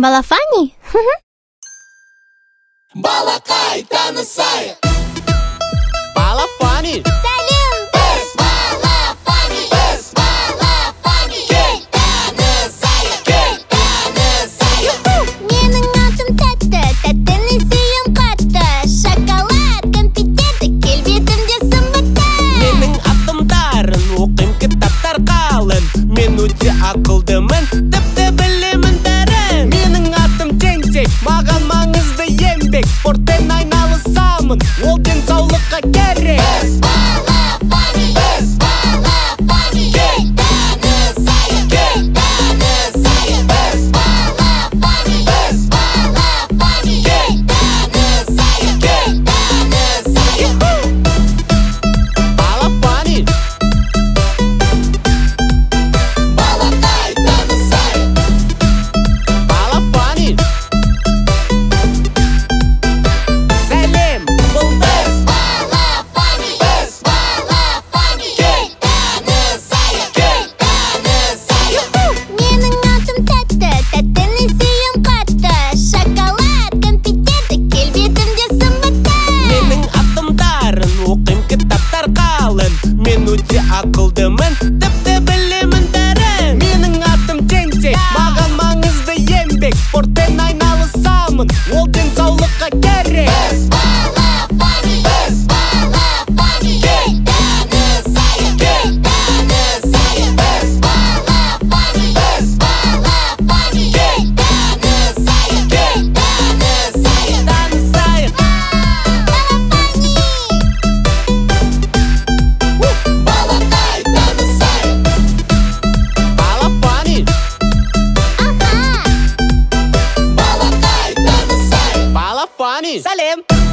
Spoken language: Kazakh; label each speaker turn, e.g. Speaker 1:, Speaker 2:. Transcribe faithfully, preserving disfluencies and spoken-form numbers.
Speaker 1: Балафані?
Speaker 2: Балакай та несай.
Speaker 3: Балафані.
Speaker 1: Сәлем!
Speaker 2: Без балафані. Без балафані. Кей та несай. Кей та несай.
Speaker 1: Менің атым тәтті, тәттіні сүйем қатты. Шоколад, конфеттеді, келбетімде сымбатты.
Speaker 3: Менің атым Дарын, оқим кітаптар қалын. Мен өте ақылдымын, тіпті білемін бәрін. Менің атым Тентек, маған маңызды еңбек. Спортпен айналысамын, ол денсаулыққа керек.
Speaker 2: Без балафані. Без балафані. Кей та несай. Кей та несай. Без балафані. Без балафані. Кей та несай. Кей та несай.
Speaker 3: Балафані.
Speaker 2: Балакай та несай.
Speaker 3: Балафані. Сәлем, бұл біз.
Speaker 2: Балафані. Без балафані. Кей та несай. Кей та несай.
Speaker 1: Менің атым тәтті, тәттіні сүйем қатты. Шоколад, конфеттеді, келбетімде сымбатты.
Speaker 3: Менің атым Дарын, оқим кітаптар қалын. Мен өте ақылдымын, тіпті білемін бәрін. Менің атым Тентек, маған маңызды еңбек. Спортпен айналысамын, ол денсаулыққа керек.
Speaker 2: Без балафані. Без балафані. Кей та несай. Кей та несай. Без балафані. Без балафані. Кей та несай. Кей та несай.
Speaker 3: Танысайық.
Speaker 2: Балакай та несай.
Speaker 3: Балафані.
Speaker 1: Аха!
Speaker 2: Балакай та несай.
Speaker 3: Балафані. Сәлем.